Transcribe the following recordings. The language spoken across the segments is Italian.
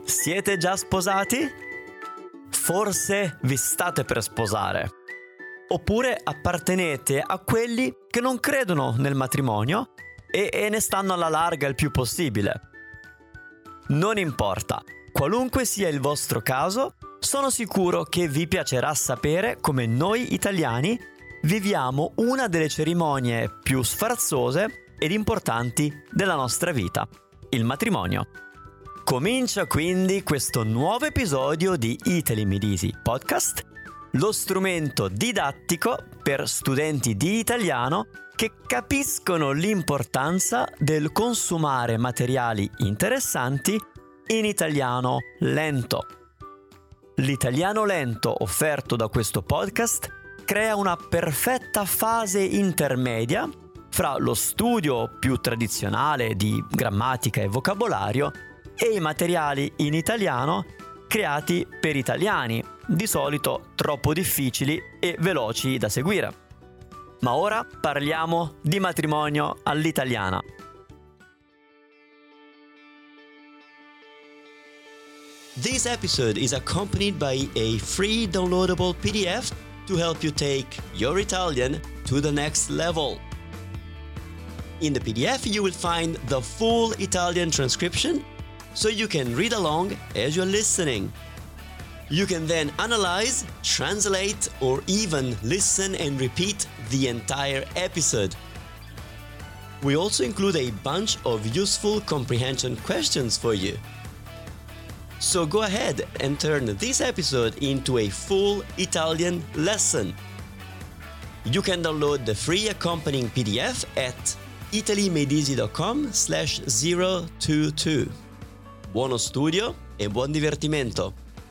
Siete già sposati? Forse vi state per sposare. Oppure appartenete a quelli che non credono nel matrimonio e ne stanno alla larga il più possibile. Non importa, qualunque sia il vostro caso, sono sicuro che vi piacerà sapere come noi italiani viviamo una delle cerimonie più sfarzose ed importanti della nostra vita, il matrimonio. Comincia quindi questo nuovo episodio di Italy Made Easy Podcast, lo strumento didattico per studenti di italiano che capiscono l'importanza del consumare materiali interessanti in italiano lento. L'italiano lento offerto da questo podcast crea una perfetta fase intermedia fra lo studio più tradizionale di grammatica e vocabolario e i materiali in italiano creati per italiani, di solito troppo difficili e veloci da seguire. Ma ora parliamo di matrimonio all'italiana. This episode is accompanied by a free downloadable PDF to help you take your Italian to the next level. In the PDF you will find the full Italian transcription so you can read along as you're listening. You can then analyze, translate, or even listen and repeat the entire episode. We also include a bunch of useful comprehension questions for you. So go ahead and turn this episode into a full Italian lesson. You can download the free accompanying PDF at italymadeeasy.com/022. Buono studio e buon divertimento!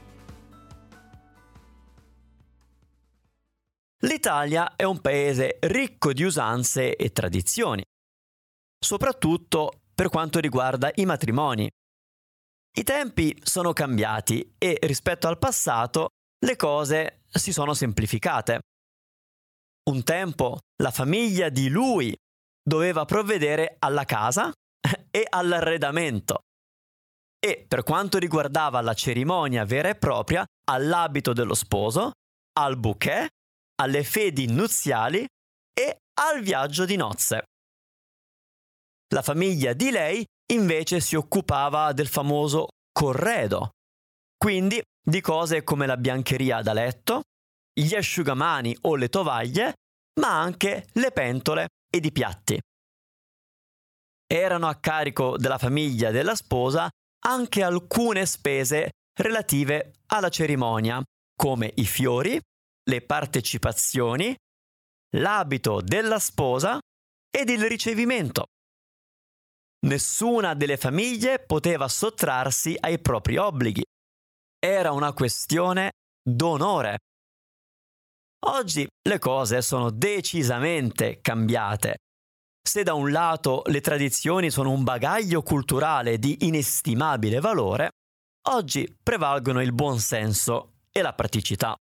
L'Italia è un paese ricco di usanze e tradizioni, soprattutto per quanto riguarda i matrimoni. I tempi sono cambiati e rispetto al passato le cose si sono semplificate. Un tempo la famiglia di lui doveva provvedere alla casa e all'arredamento. E per quanto riguardava la cerimonia vera e propria, all'abito dello sposo, al bouquet, alle fedi nuziali e al viaggio di nozze. La famiglia di lei invece si occupava del famoso corredo, quindi di cose come la biancheria da letto, gli asciugamani o le tovaglie, ma anche le pentole ed i piatti. Erano a carico della famiglia della sposa anche alcune spese relative alla cerimonia, come i fiori, le partecipazioni, l'abito della sposa ed il ricevimento. Nessuna delle famiglie poteva sottrarsi ai propri obblighi. Era una questione d'onore. Oggi le cose sono decisamente cambiate. Se da un lato le tradizioni sono un bagaglio culturale di inestimabile valore, oggi prevalgono il buon senso e la praticità.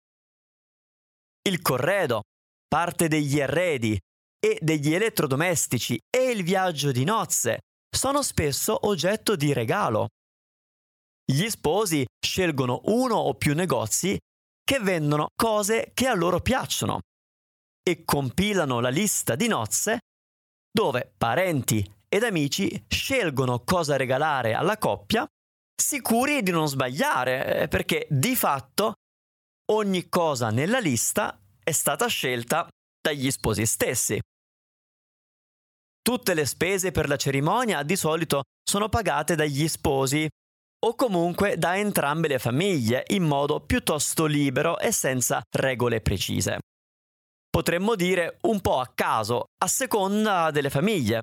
Il corredo, parte degli arredi e degli elettrodomestici e il viaggio di nozze sono spesso oggetto di regalo. Gli sposi scelgono uno o più negozi che vendono cose che a loro piacciono e compilano la lista di nozze dove parenti ed amici scelgono cosa regalare alla coppia, sicuri di non sbagliare, perché di fatto ogni cosa nella lista è stata scelta dagli sposi stessi. Tutte le spese per la cerimonia di solito sono pagate dagli sposi o comunque da entrambe le famiglie in modo piuttosto libero e senza regole precise. Potremmo dire un po' a caso, a seconda delle famiglie.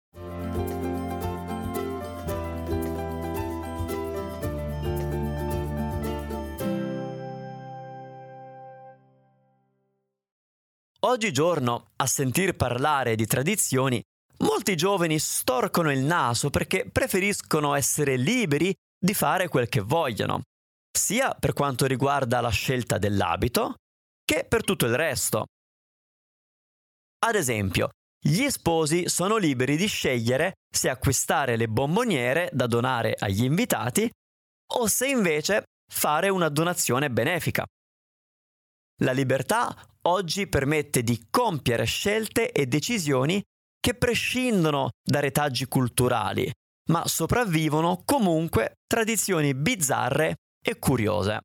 Oggigiorno, a sentir parlare di tradizioni, molti giovani storcono il naso perché preferiscono essere liberi di fare quel che vogliono, sia per quanto riguarda la scelta dell'abito, che per tutto il resto. Ad esempio, gli sposi sono liberi di scegliere se acquistare le bomboniere da donare agli invitati o se invece fare una donazione benefica. La libertà oggi permette di compiere scelte e decisioni che prescindono da retaggi culturali, ma sopravvivono comunque tradizioni bizzarre e curiose.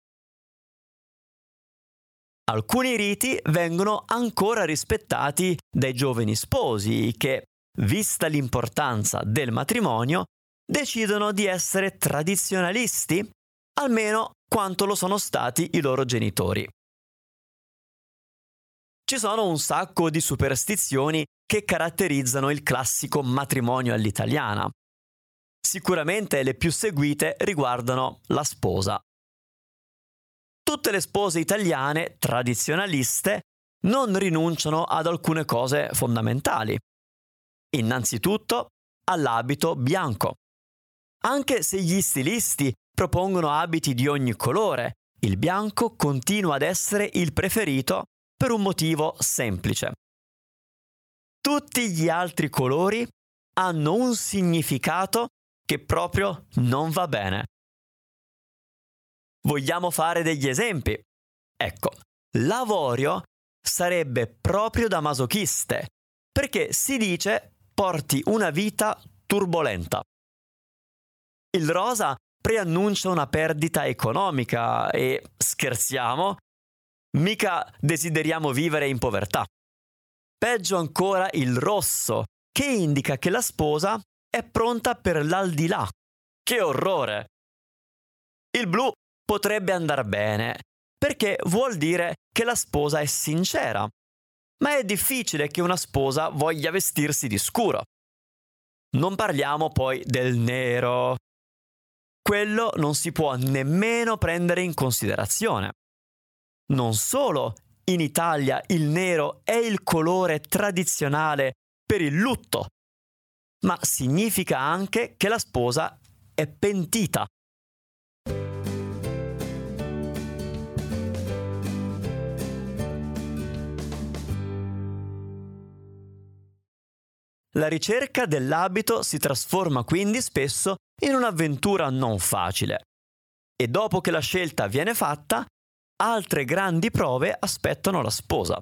Alcuni riti vengono ancora rispettati dai giovani sposi che, vista l'importanza del matrimonio, decidono di essere tradizionalisti, almeno quanto lo sono stati i loro genitori. Ci sono un sacco di superstizioni che caratterizzano il classico matrimonio all'italiana. Sicuramente le più seguite riguardano la sposa. Tutte le spose italiane tradizionaliste non rinunciano ad alcune cose fondamentali. Innanzitutto all'abito bianco. Anche se gli stilisti propongono abiti di ogni colore, il bianco continua ad essere il preferito per un motivo semplice. Tutti gli altri colori hanno un significato che proprio non va bene. Vogliamo fare degli esempi? Ecco, l'avorio sarebbe proprio da masochiste, perché si dice porti una vita turbolenta. Il rosa preannuncia una perdita economica e, scherziamo, mica desideriamo vivere in povertà. Peggio ancora il rosso, che indica che la sposa è pronta per l'aldilà. Che orrore! Il blu potrebbe andar bene, perché vuol dire che la sposa è sincera, ma è difficile che una sposa voglia vestirsi di scuro. Non parliamo poi del nero. Quello non si può nemmeno prendere in considerazione. Non solo in Italia il nero è il colore tradizionale per il lutto, ma significa anche che la sposa è pentita. La ricerca dell'abito si trasforma quindi spesso in un'avventura non facile e dopo che la scelta viene fatta, altre grandi prove aspettano la sposa.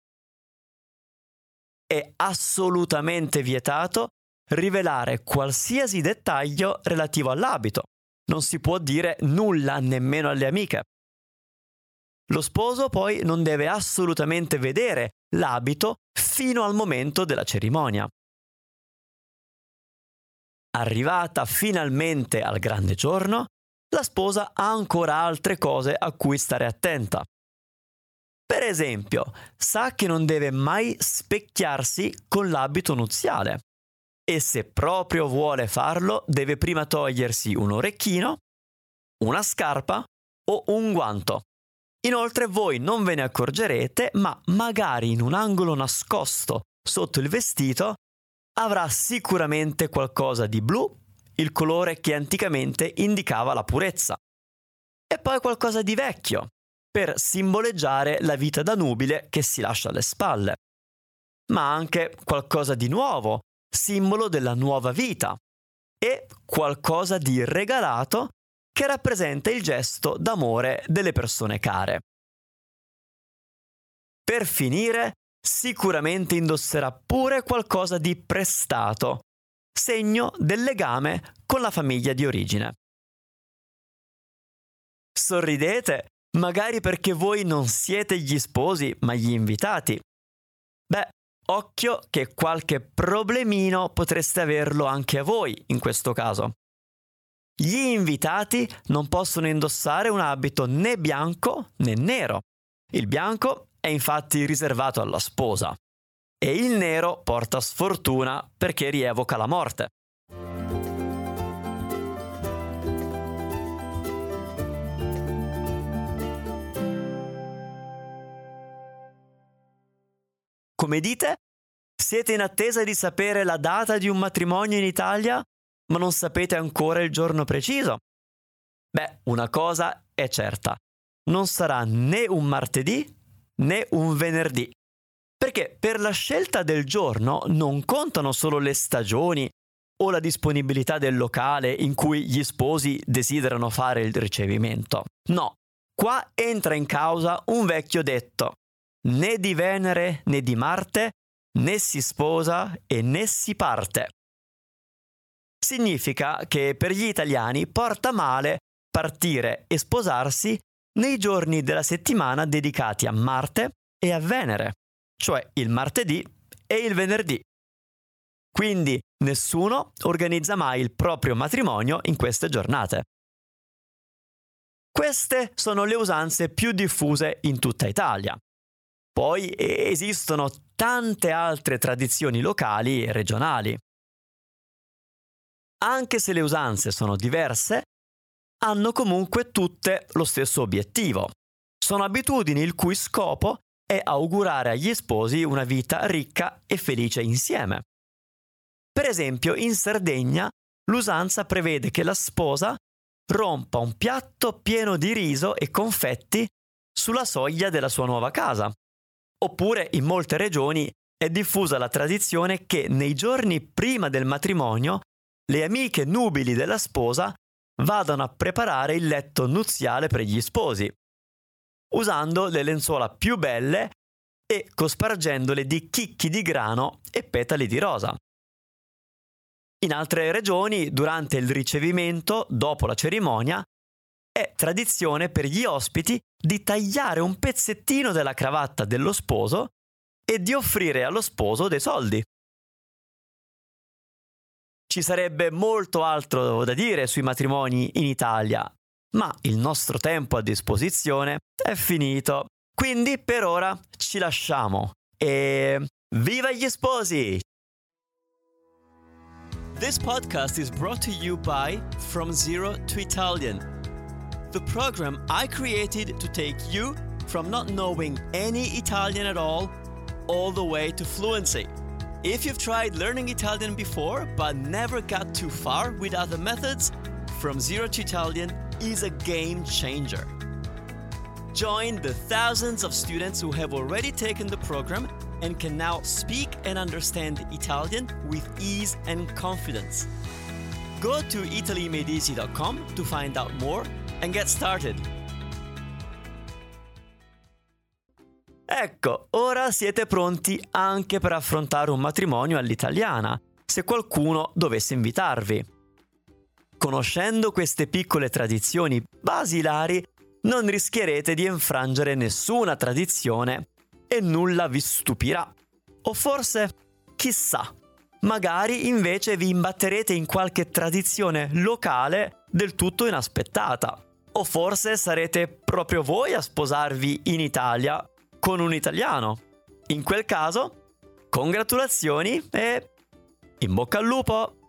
È assolutamente vietato rivelare qualsiasi dettaglio relativo all'abito. Non si può dire nulla nemmeno alle amiche. Lo sposo poi non deve assolutamente vedere l'abito fino al momento della cerimonia. Arrivata finalmente al grande giorno, la sposa ha ancora altre cose a cui stare attenta. Per esempio, sa che non deve mai specchiarsi con l'abito nuziale e se proprio vuole farlo deve prima togliersi un orecchino, una scarpa o un guanto. Inoltre voi non ve ne accorgerete, ma magari in un angolo nascosto sotto il vestito avrà sicuramente qualcosa di blu, il colore che anticamente indicava la purezza, e poi qualcosa di vecchio, per simboleggiare la vita da nubile che si lascia alle spalle, ma anche qualcosa di nuovo, simbolo della nuova vita, e qualcosa di regalato che rappresenta il gesto d'amore delle persone care. Per finire, sicuramente indosserà pure qualcosa di prestato, segno del legame con la famiglia di origine. Sorridete, magari perché voi non siete gli sposi, ma gli invitati. Beh, occhio che qualche problemino potreste averlo anche voi in questo caso. Gli invitati non possono indossare un abito né bianco né nero. Il bianco è infatti riservato alla sposa e il nero porta sfortuna perché rievoca la morte. Come dite? Siete in attesa di sapere la data di un matrimonio in Italia, ma non sapete ancora il giorno preciso? Beh, una cosa è certa, non sarà né un martedì né un venerdì, perché per la scelta del giorno non contano solo le stagioni o la disponibilità del locale in cui gli sposi desiderano fare il ricevimento. No, qua entra in causa un vecchio detto: né di Venere né di Marte, né si sposa e né si parte. Significa che per gli italiani porta male partire e sposarsi nei giorni della settimana dedicati a Marte e a Venere, cioè il martedì e il venerdì. Quindi nessuno organizza mai il proprio matrimonio in queste giornate. Queste sono le usanze più diffuse in tutta Italia. Poi esistono tante altre tradizioni locali e regionali. Anche se le usanze sono diverse, hanno comunque tutte lo stesso obiettivo. Sono abitudini il cui scopo è augurare agli sposi una vita ricca e felice insieme. Per esempio, in Sardegna l'usanza prevede che la sposa rompa un piatto pieno di riso e confetti sulla soglia della sua nuova casa. Oppure in molte regioni è diffusa la tradizione che nei giorni prima del matrimonio le amiche nubili della sposa vadano a preparare il letto nuziale per gli sposi, usando le lenzuola più belle e cospargendole di chicchi di grano e petali di rosa. In altre regioni, durante il ricevimento, dopo la cerimonia, è tradizione per gli ospiti di tagliare un pezzettino della cravatta dello sposo e di offrire allo sposo dei soldi. Ci sarebbe molto altro da dire sui matrimoni in Italia, ma il nostro tempo a disposizione è finito. Quindi per ora ci lasciamo e viva gli sposi! This podcast is brought to you by From Zero to Italian, the program I created to take you from not knowing any Italian at all the way to fluency. If you've tried learning Italian before but never got too far with other methods, From Zero to Italian is a game changer. Join the thousands of students who have already taken the program and can now speak and understand Italian with ease and confidence. Go to italymadeeasy.com to find out more and get started. Ecco, ora siete pronti anche per affrontare un matrimonio all'italiana, se qualcuno dovesse invitarvi. Conoscendo queste piccole tradizioni basilari, non rischierete di infrangere nessuna tradizione e nulla vi stupirà. O forse, chissà, magari invece vi imbatterete in qualche tradizione locale del tutto inaspettata. O forse sarete proprio voi a sposarvi in Italia con un italiano. In quel caso, congratulazioni e in bocca al lupo!